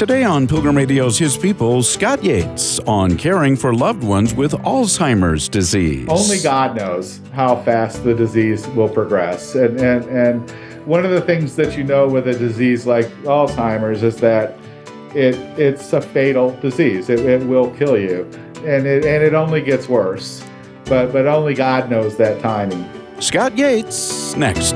Today on Pilgrim Radio's His People, Scott Yates on caring for loved ones with Alzheimer's disease. Only God knows how fast the disease will progress. And one of the things that you know with a disease like Alzheimer's is that it's a fatal disease. It will kill you. And it only gets worse. But only God knows that timing. Scott Yates, next.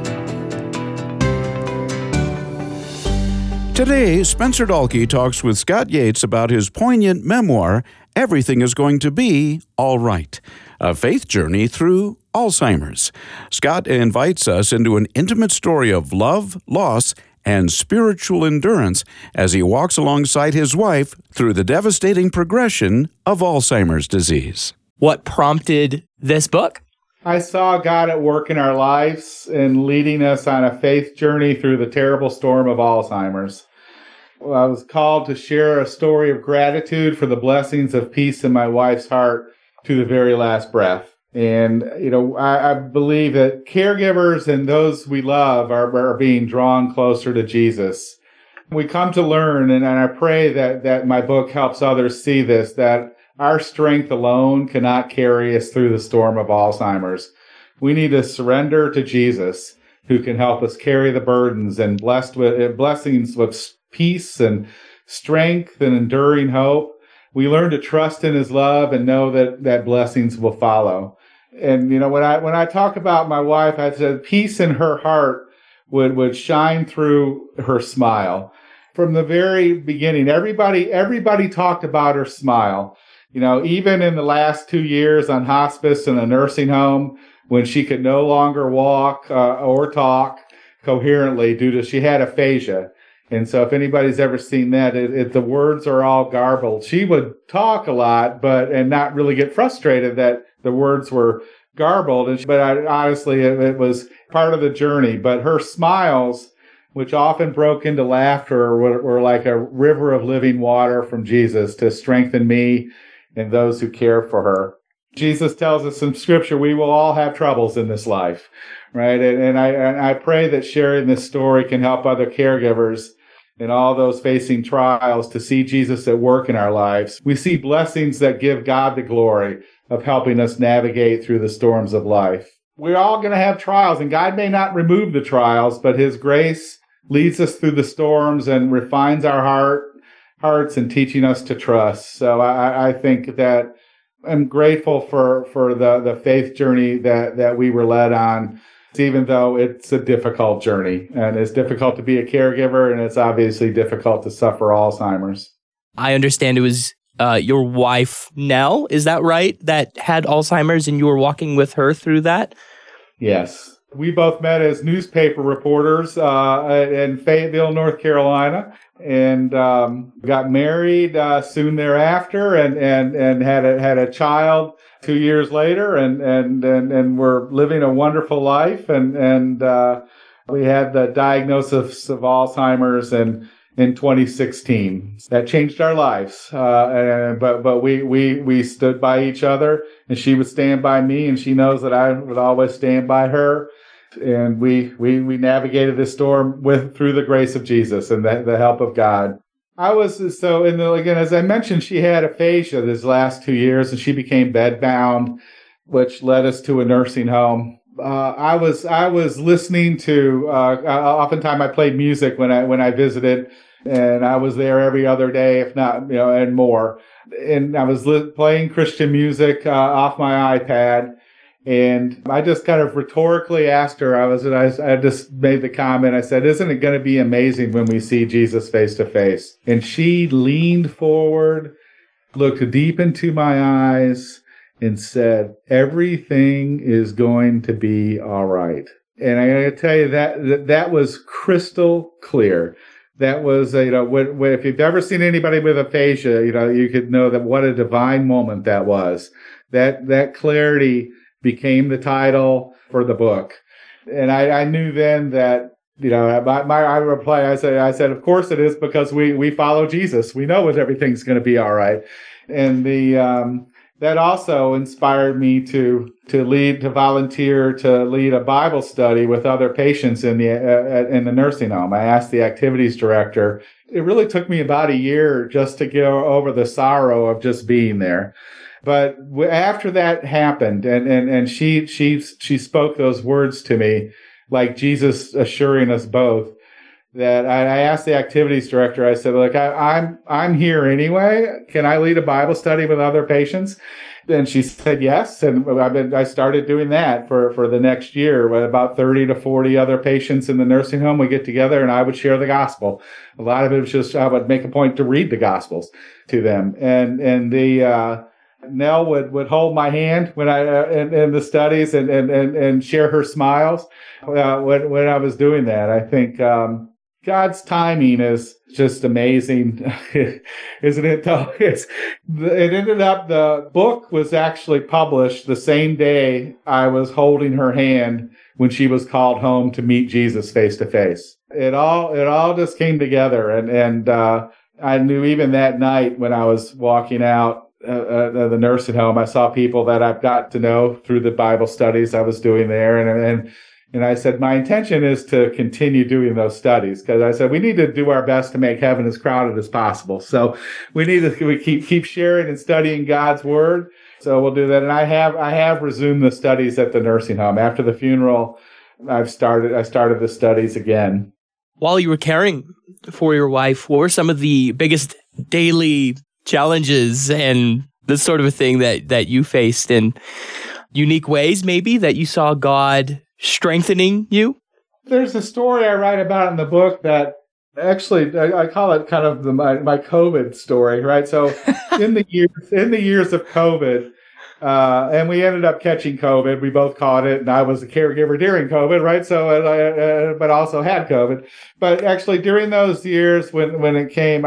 Today, Spencer Dalkey talks with Scott Yates about his poignant memoir, Everything is Going to Be All Right, a faith journey through Alzheimer's. Scott invites us into an intimate story of love, loss, and spiritual endurance as he walks alongside his wife through the devastating progression of Alzheimer's disease. What prompted this book? I saw God at work in our lives and leading us on a faith journey through the terrible storm of Alzheimer's. I was called to share a story of gratitude for the blessings of peace in my wife's heart to the very last breath. And, I believe that caregivers and those we love are being drawn closer to Jesus. We come to learn, and I pray that my book helps others see this, that our strength alone cannot carry us through the storm of Alzheimer's. We need to surrender to Jesus, who can help us carry the burdens and blessings with peace and strength and enduring hope. We learn to trust in his love and know that blessings will follow. And, when I talk about my wife, I said peace in her heart would shine through her smile. From the very beginning, everybody talked about her smile. Even in the last 2 years on hospice in a nursing home, when she could no longer walk or talk coherently she had aphasia. And so if anybody's ever seen that, the words are all garbled. She would talk a lot, and not really get frustrated that the words were garbled. Honestly, it was part of the journey. But her smiles, which often broke into laughter, were like a river of living water from Jesus to strengthen me and those who care for her. Jesus tells us in Scripture we will all have troubles in this life, right? And I pray that sharing this story can help other caregivers and all those facing trials to see Jesus at work in our lives. We see blessings that give God the glory of helping us navigate through the storms of life. We're all going to have trials, and God may not remove the trials, but his grace leads us through the storms and refines our hearts and teaching us to trust. So I think that I'm grateful for the faith journey that we were led on, even though it's a difficult journey. And it's difficult to be a caregiver, and it's obviously difficult to suffer Alzheimer's. I understand it was your wife, Nell, is that right, that had Alzheimer's, and you were walking with her through that? Yes. We both met as newspaper reporters in Fayetteville, North Carolina, and got married soon thereafter, and had a child 2 years later, and we're living a wonderful life, and we had the diagnosis of Alzheimer's in 2016. That changed our lives, but we stood by each other, and she would stand by me, and she knows that I would always stand by her. And we navigated this storm through the grace of Jesus and the help of God. Again, as I mentioned, she had aphasia these last 2 years, and she became bedbound, which led us to a nursing home. I was listening to. Oftentimes, I played music when I visited, and I was there every other day, if not, and more. And I was playing Christian music off my iPad. And I just kind of rhetorically asked her, I just made the comment, I said, isn't it going to be amazing when we see Jesus face to face? And she leaned forward, looked deep into my eyes, and said, everything is going to be all right. And I'm going to tell you that was crystal clear. That was, if you've ever seen anybody with aphasia, you could know that what a divine moment that was. That clarity became the title for the book. And I knew then that, I replied, I said, of course it is, because we follow Jesus. We know that everything's going to be all right. And that also inspired me to volunteer to lead a Bible study with other patients in the nursing home. I asked the activities director. It really took me about a year just to get over the sorrow of just being there. But after that happened, and she spoke those words to me, like Jesus assuring us both, that I asked the activities director, I said, look, I'm here anyway. Can I lead a Bible study with other patients? And she said yes. And I started doing that for the next year with about 30 to 40 other patients in the nursing home. We get together and I would share the gospel. A lot of it was just, I would make a point to read the gospels to them. And Nell would hold my hand when in the studies and share her smiles when I was doing that. I think God's timing is just amazing, isn't it? Though it ended up, the book was actually published the same day I was holding her hand when she was called home to meet Jesus face to face. It all just came together, and I knew even that night when I was walking out the nursing home, I saw people that I've got to know through the Bible studies I was doing there, and I said, my intention is to continue doing those studies, because I said, we need to do our best to make heaven as crowded as possible. So we need to keep sharing and studying God's word. So we'll do that. And I have resumed the studies at the nursing home. After the funeral, I started the studies again. While you were caring for your wife, what were some of the biggest daily challenges and this sort of a thing that you faced in unique ways, maybe, that you saw God strengthening you? There's a story I write about in the book that actually I call it kind of my COVID story, right? So in the years of COVID, and we ended up catching COVID. We both caught it, and I was a caregiver during COVID, right? So, but also had COVID. But actually, during those years when it came,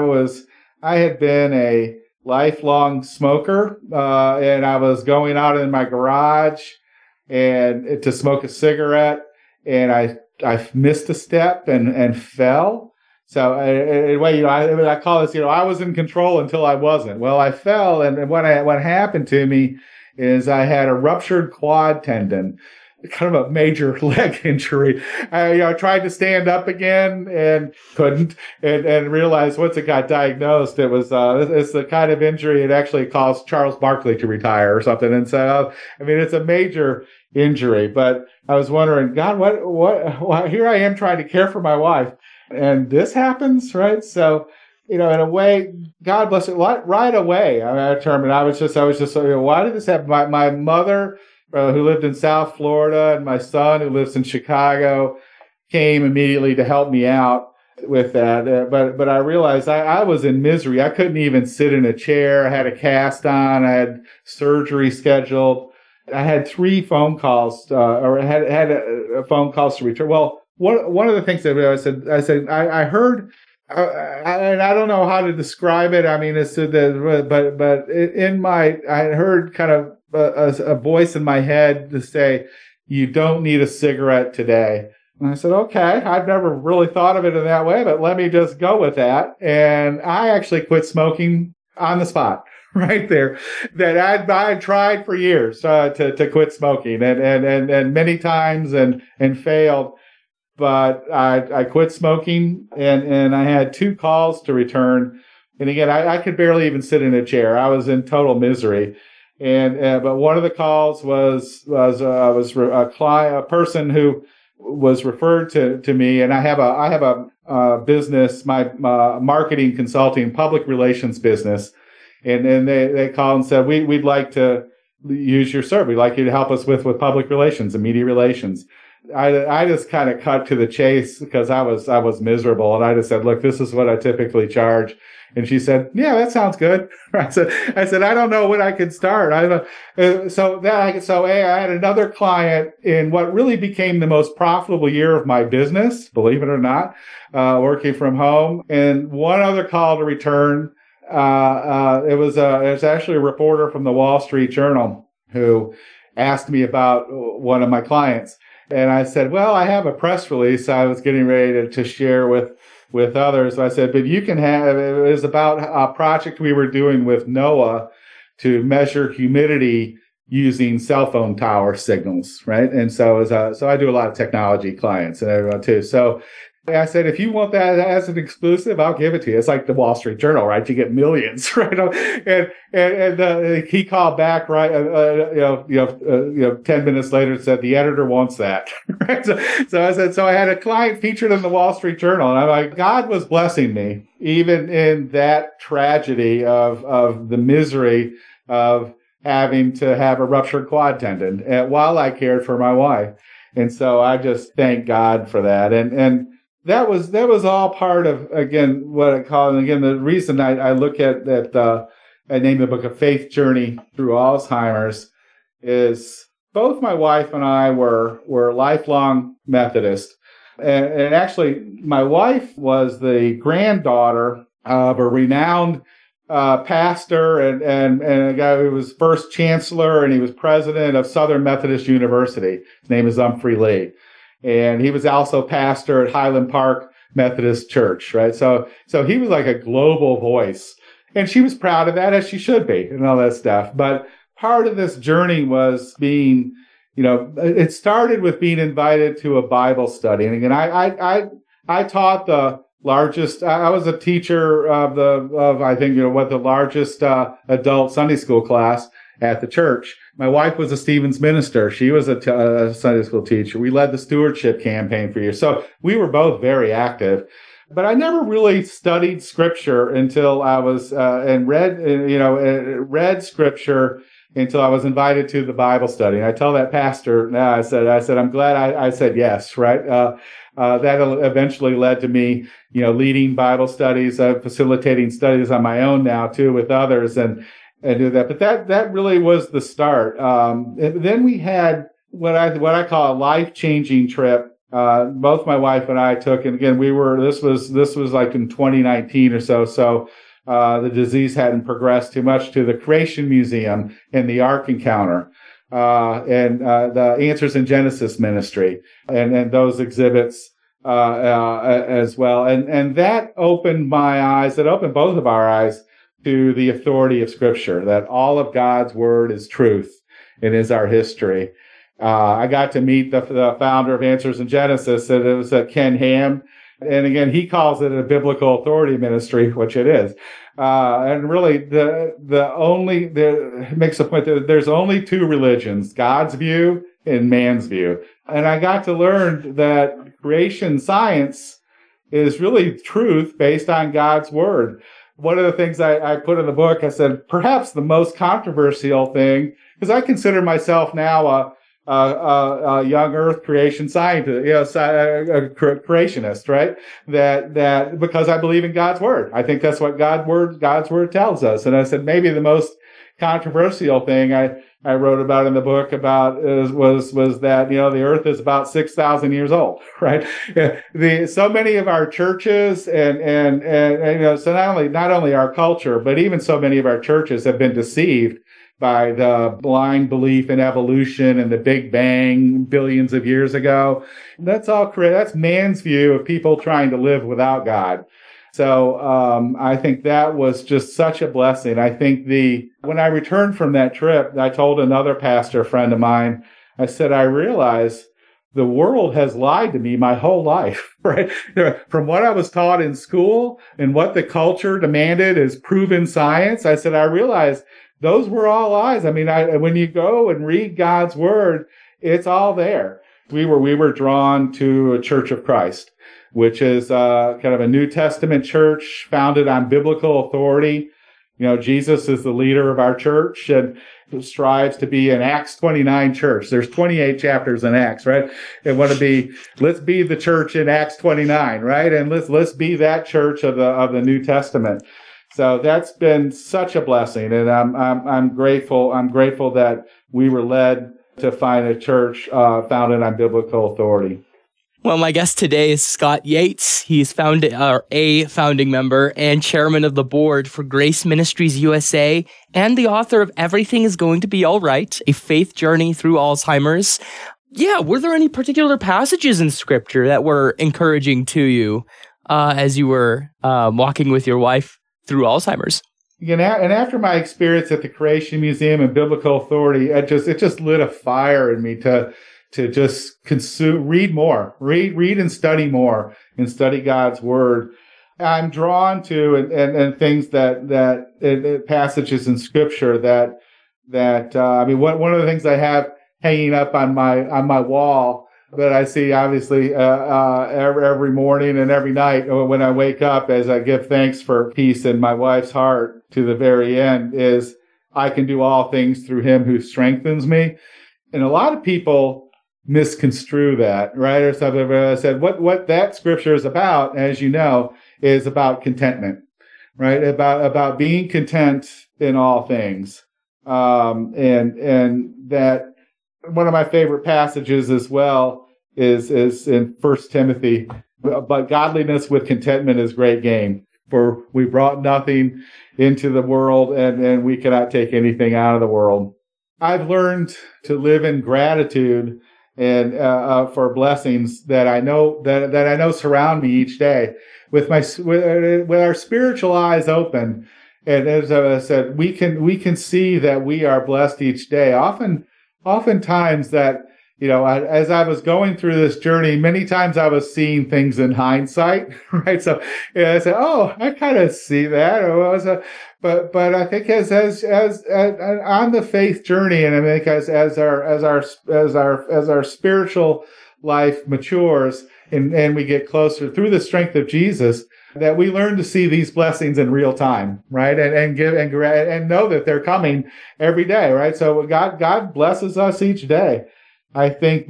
I had been a lifelong smoker, and I was going out in my garage and to smoke a cigarette, and I missed a step and fell. So anyway, I call this, I was in control until I wasn't. Well, I fell, and what happened to me is I had a ruptured quad tendon, kind of a major leg injury. I tried to stand up again and couldn't, and realized once it got diagnosed, it was it's the kind of injury it actually caused Charles Barkley to retire or something. And so, it's a major injury. But I was wondering, God, what? Here I am trying to care for my wife, and this happens, right? So, in a way, God bless it. Right away, I determined I was just why did this happen? My mother, who lived in South Florida, and my son, who lives in Chicago, came immediately to help me out with that. But I realized I was in misery. I couldn't even sit in a chair. I had a cast on. I had surgery scheduled. I had 3 phone calls, or had phone calls to return. Well, one of the things that I said, I heard, and I don't know how to describe it. I heard kind of a voice in my head to say, you don't need a cigarette today. And I said, okay, I've never really thought of it in that way, but let me just go with that. And I actually quit smoking on the spot right there. That I tried for years to quit smoking and many times and failed. But I quit smoking, and I had 2 calls to return. And again, I could barely even sit in a chair. I was in total misery. But one of the calls was a person who was referred to me, and I have a business, my marketing consulting, public relations business, and they called and said we'd like to use your service. We'd like you to help us with public relations and media relations. I just kind of cut to the chase because I was miserable, and I just said, look, this is what I typically charge. And she said, yeah, that sounds good. I said, I don't know when I can start. So I had another client in what really became the most profitable year of my business, believe it or not, working from home. And one other call to return. It was actually a reporter from the Wall Street Journal who asked me about one of my clients. And I said, well, I have a press release I was getting ready to share with others. I said, but you can have, it was about a project we were doing with NOAA to measure humidity using cell phone tower signals, right? And so so I do a lot of technology clients and everyone too. So I said, if you want that as an exclusive, I'll give it to you. It's like the Wall Street Journal, right? You get millions, right? And he called back, right? 10 minutes later and said, the editor wants that. Right? So I said, so I had a client featured in the Wall Street Journal, and I'm like, God was blessing me, even in that tragedy of the misery of having to have a ruptured quad tendon while I cared for my wife. And so I just thank God for that. And that was all part of, again, what I call, and again, the reason I look at that, I named the book A Faith Journey Through Alzheimer's, is both my wife and I were lifelong Methodist. And actually, my wife was the granddaughter of a renowned pastor and a guy who was first chancellor, and he was president of Southern Methodist University. His name is Humphrey Lee. And he was also pastor at Highland Park Methodist Church, right? So he was like a global voice. And she was proud of that, as she should be, and all that stuff. But part of this journey was being, it started with being invited to a Bible study. And again, I taught the largest, I was a teacher of the largest adult Sunday school class at the church. My wife was a Stevens minister. She was a Sunday school teacher. We led the stewardship campaign for years. So we were both very active. But I never really studied scripture until I was, read scripture until I was invited to the Bible study. And I tell that pastor now, I said, I'm glad I said yes, right? That eventually led to me, leading Bible studies, facilitating studies on my own now too with others and do that. But that really was the start. And then we had what I call a life-changing trip. Both my wife and I took, and again, this was like in 2019 or so. So, the disease hadn't progressed too much, to the Creation Museum and the Ark Encounter, and the Answers in Genesis Ministry and those exhibits, as well. And that opened my eyes, that opened both of our eyes to the authority of Scripture, that all of God's Word is truth and is our history. I got to meet the founder of Answers in Genesis, and it was Ken Ham. And again, he calls it a biblical authority ministry, which it is. And really, makes a point that there's only two religions, God's view and man's view. And I got to learn that creation science is really truth based on God's Word. One of the things I put in the book, I said, perhaps the most controversial thing, because I consider myself now a young Earth creation scientist, a creationist, right? That because I believe in God's Word. I think that's what God's Word tells us. And I said, maybe the most controversial thing I wrote about in the book was that, the Earth is about 6,000 years old, right? So many of our churches and so not only our culture, but even so many of our churches have been deceived by the blind belief in evolution and the Big Bang billions of years ago. That's man's view of people trying to live without God. So I think that was just such a blessing. I think when I returned from that trip, I told another pastor friend of mine, I said, I realize the world has lied to me my whole life, right? From what I was taught in school and what the culture demanded as proven science, I said, I realized those were all lies. I mean, when you go and read God's Word, it's all there. We were drawn to a Church of Christ, which is kind of a New Testament church founded on biblical authority. Jesus is the leader of our church and strives to be an Acts 29 church. There's 28 chapters in Acts, right? Let's be the church in Acts 29, right? And let's be that church of the New Testament. So that's been such a blessing, and I'm grateful. I'm grateful that we were led to find a church founded on biblical authority. Well, my guest today is Scott Yates. He's a founding member and chairman of the board for Grace Ministries USA, and the author of Everything is Going to Be All Right, A Faith Journey Through Alzheimer's. Yeah, were there any particular passages in Scripture that were encouraging to you as you were walking with your wife through Alzheimer's? and after my experience at the Creation Museum and Biblical Authority, it just lit a fire in me to just read more, read and study more, and study God's Word. I'm drawn to and things that passages in Scripture that one of the things I have hanging up on my wall that I see obviously every morning and every night when I wake up, as I give thanks for peace in my wife's heart to the very end, is I can do all things through Him who strengthens me. And a lot of people misconstrue that, right? Or something. I said what that scripture is about, as you know, is about contentment, right? About being content in all things, and that one of my favorite passages as well is in 1 Timothy. But godliness with contentment is great gain. For we brought nothing into the world, and we cannot take anything out of the world. I've learned to live in gratitude and for blessings that I know that I know surround me each day, with our spiritual eyes open. And as I said, we can see that we are blessed each day. Oftentimes that, as I was going through this journey, many times I was seeing things in hindsight, right? So I said, "Oh, I kind of see that." But I think as on the faith journey, and I think as our spiritual life matures and we get closer through the strength of Jesus, that we learn to see these blessings in real time, right? And give and know that they're coming every day, right? So God blesses us each day. I think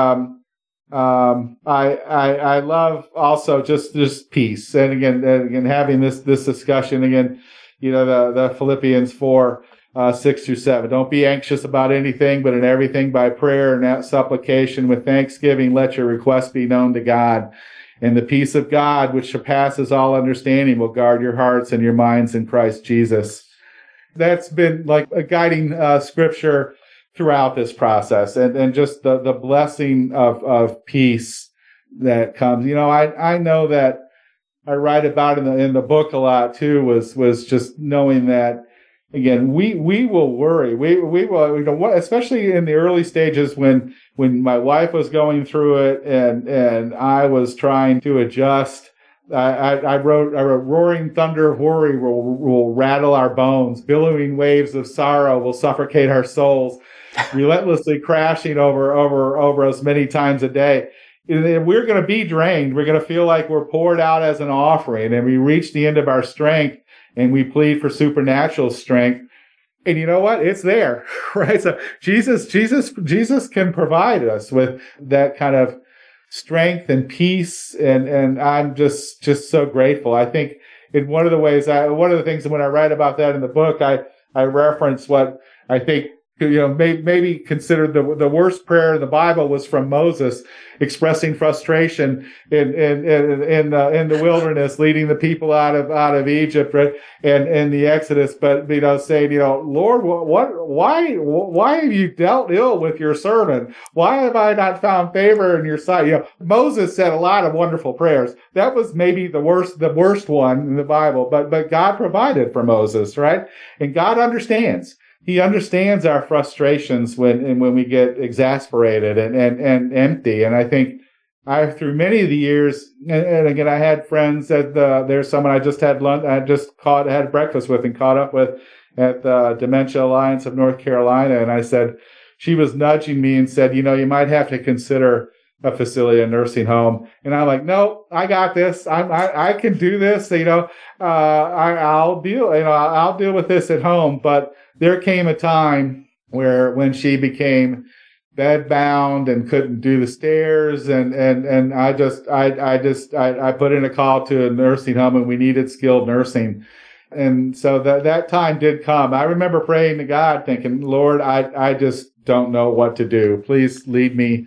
I love also just peace, and again having this discussion again, the Philippians 4:6-7. Don't be anxious about anything, but in everything by prayer and supplication with thanksgiving, let your requests be known to God. And the peace of God, which surpasses all understanding, will guard your hearts and your minds in Christ Jesus. That's been like a guiding scripture throughout this process, and just the blessing of peace that comes. I know that I write about in the book a lot too, was just knowing that, again, we will worry. We will, especially in the early stages when my wife was going through it and I was trying to adjust. I wrote, roaring thunder of worry will rattle our bones. Billowing waves of sorrow will suffocate our souls, relentlessly crashing over us many times a day. And we're going to be drained. We're going to feel like we're poured out as an offering, and we reach the end of our strength, and we plead for supernatural strength. And you know what? It's there, right? So Jesus can provide us with that kind of strength and peace, and I'm just so grateful. I think in one of the things when I write about that in the book, I reference what I think maybe considered the worst prayer in the Bible was from Moses, expressing frustration in the wilderness, leading the people out of Egypt, right? and the Exodus. But saying, Lord, why have you dealt ill with your servant? Why have I not found favor in your sight? Moses said a lot of wonderful prayers. That was maybe the worst one in the Bible. But God provided for Moses, right? And God understands. He understands our frustrations when we get exasperated and empty. And I think through many of the years, and again, I had friends there's someone I just had lunch, had breakfast with and caught up with at the Dementia Alliance of North Carolina. And I said, she was nudging me and said, you might have to consider a facility, a nursing home. And I'm like, no, I got this. I can do this. I'll deal with this at home. But there came a time when she became bedbound and couldn't do the stairs, and I put in a call to a nursing home, and we needed skilled nursing. And so that time did come. I remember praying to God, thinking, Lord, I just don't know what to do. Please lead me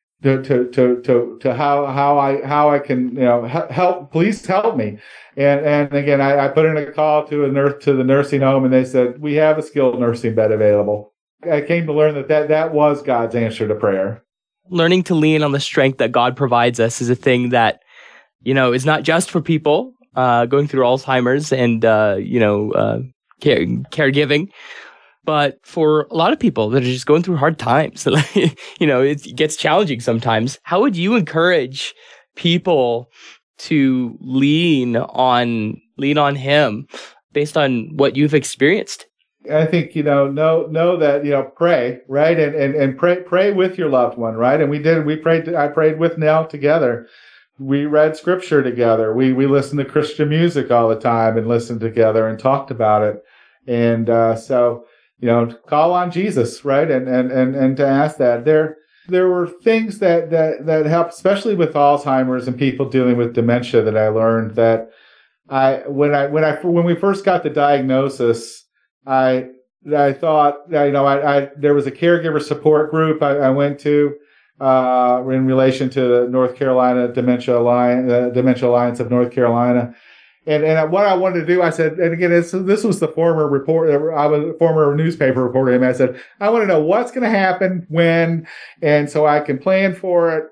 to how I can help. Please help me. And again, I put in a call to the nursing home, and they said, we have a skilled nursing bed available. I came to learn that was God's answer to prayer. Learning to lean on the strength that God provides us is a thing that is not just for people going through Alzheimer's and caregiving. But for a lot of people that are just going through hard times, it gets challenging sometimes. How would you encourage people to lean on him based on what you've experienced? I think, know that, pray, right? And pray with your loved one, right? And I prayed with Nell together. We read scripture together. We listened to Christian music all the time and listened together and talked about it. And so, call on Jesus, right? And to ask that. There were things that helped, especially with Alzheimer's and people dealing with dementia, that I learned that when we first got the diagnosis, I thought, there was a caregiver support group I went to in relation to the North Carolina Dementia Alliance, the Dementia Alliance of North Carolina. And what I wanted to do, I said, and again, this was the former reporter, I was a former newspaper reporter, and I said, I want to know what's going to happen when, and so I can plan for it.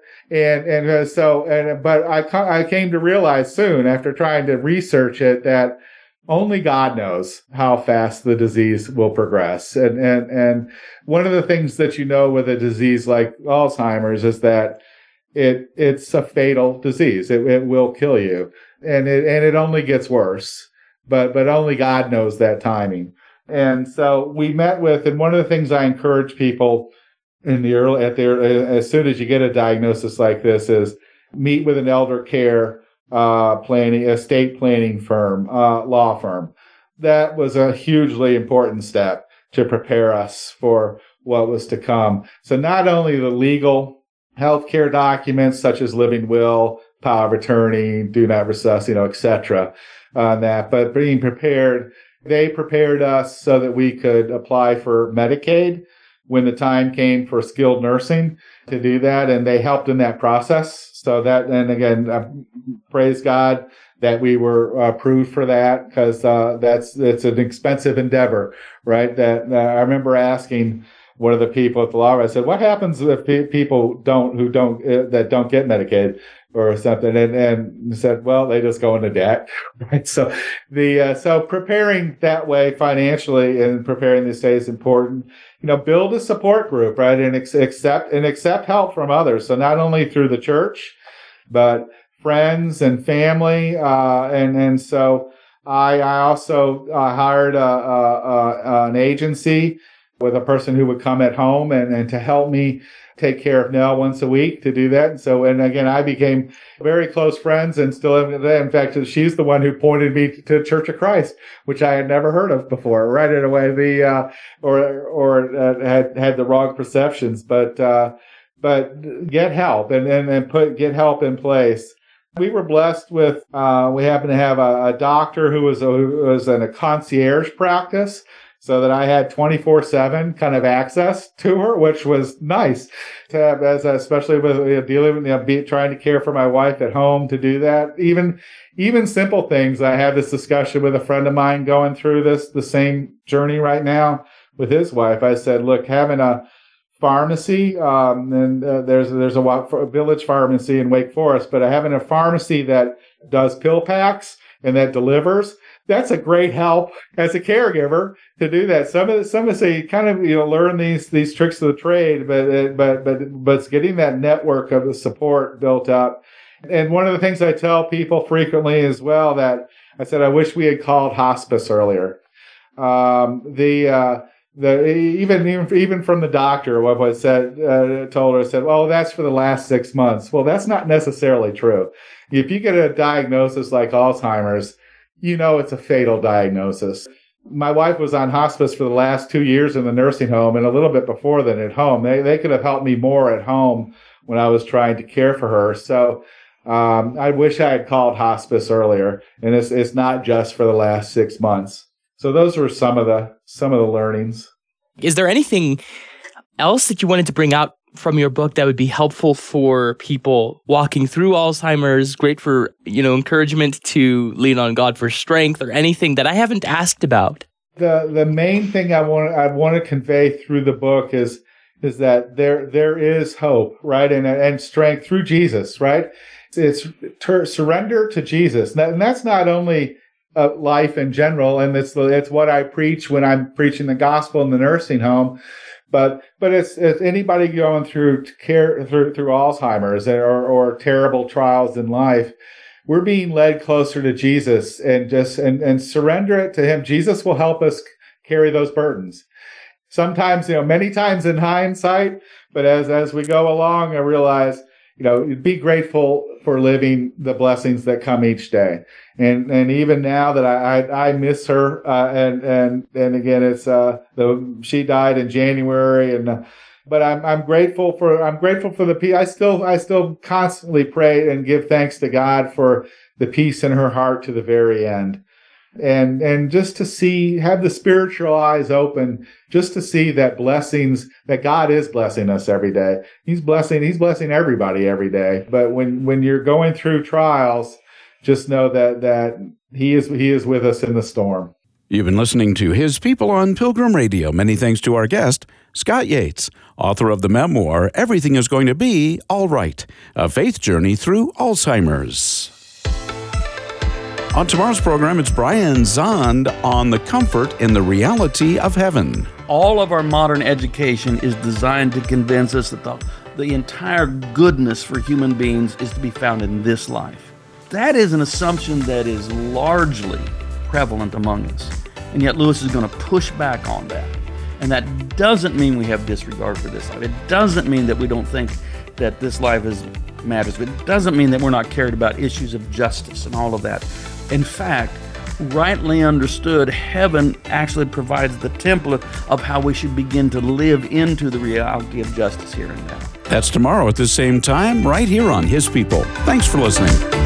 But I came to realize soon, after trying to research it, that only God knows how fast the disease will progress. And one of the things that with a disease like Alzheimer's is that it's a fatal disease. It will kill you. And it only gets worse, but only God knows that timing. And so we met with, and one of the things I encourage people as soon as you get a diagnosis like this is meet with an elder care estate planning firm, law firm. That was a hugely important step to prepare us for what was to come. So not only the legal healthcare documents such as living will, power of attorney, do not resuscitate, etc. on that, but being prepared, they prepared us so that we could apply for Medicaid when the time came for skilled nursing to do that, and they helped in that process. So that, and again, praise God that we were approved for that, because it's an expensive endeavor, right? That I remember asking one of the people at the law, I said, "What happens if people don't get Medicaid or something?" And said, "Well, they just go into debt." Right. So so preparing that way financially and preparing this day is important. Build a support group, right, and accept help from others. So not only through the church, but friends and family, and so I also hired an agency with a person who would come at home and to help me take care of Nell once a week to do that. And again, I became very close friends and still am today. In fact, she's the one who pointed me to Church of Christ, which I had never heard of before, right away, had the wrong perceptions, but get help and get help in place. We were blessed with, we happened to have a doctor who was in a concierge practice, so that I had 24/7 kind of access to her, which was nice to have, especially with dealing with trying to care for my wife at home, to do that. Even simple things. I had this discussion with a friend of mine going through the same journey right now with his wife. I said, look, having a pharmacy, and there's a village pharmacy in Wake Forest, but having a pharmacy that does pill packs and that delivers, that's a great help as a caregiver to do that. Some of us say kind of learn these tricks of the trade, but it's getting that network of the support built up. And one of the things I tell people frequently as well, that I said I wish we had called hospice earlier. Even from the doctor, what I said told her, said, well, that's for the last 6 months. Well, that's not necessarily true. If you get a diagnosis like Alzheimer's, it's a fatal diagnosis. My wife was on hospice for the last 2 years in the nursing home and a little bit before then at home. They could have helped me more at home when I was trying to care for her. So I wish I had called hospice earlier. And it's not just for the last 6 months. So those were some of the learnings. Is there anything else that you wanted to bring out from your book that would be helpful for people walking through Alzheimer's, great for, encouragement to lean on God for strength, or anything that I haven't asked about? The main thing I want to convey through the book is that there is hope, right? And strength through Jesus, right? It's surrender to Jesus. And that's not only life in general, and it's what I preach when I'm preaching the gospel in the nursing home. But it's anybody going through Alzheimer's or terrible trials in life. We're being led closer to Jesus and surrender it to Him. Jesus will help us carry those burdens. Sometimes, many times in hindsight, but as we go along, I realize, be grateful for living the blessings that come each day. And even now that I miss her, and again, it's, she died in January, but I'm grateful for the peace. I still constantly pray and give thanks to God for the peace in her heart to the very end. And just to have the spiritual eyes open, just to see that God is blessing us every day. He's blessing everybody every day. But when you're going through trials, just know that He is with us in the storm. You've been listening to His People on Pilgrim Radio. Many thanks to our guest, Scott Yates, author of the memoir, Everything is Going to Be All Right, A Faith Journey Through Alzheimer's. On tomorrow's program, it's Brian Zond on the comfort in the reality of heaven. All of our modern education is designed to convince us that the entire goodness for human beings is to be found in this life. That is an assumption that is largely prevalent among us. And yet Lewis is going to push back on that. And that doesn't mean we have disregard for this life. It doesn't mean that we don't think that this life matters. But it doesn't mean that we're not cared about issues of justice and all of that. In fact, rightly understood, heaven actually provides the template of how we should begin to live into the reality of justice here and now. That's tomorrow at the same time, right here on His People. Thanks for listening.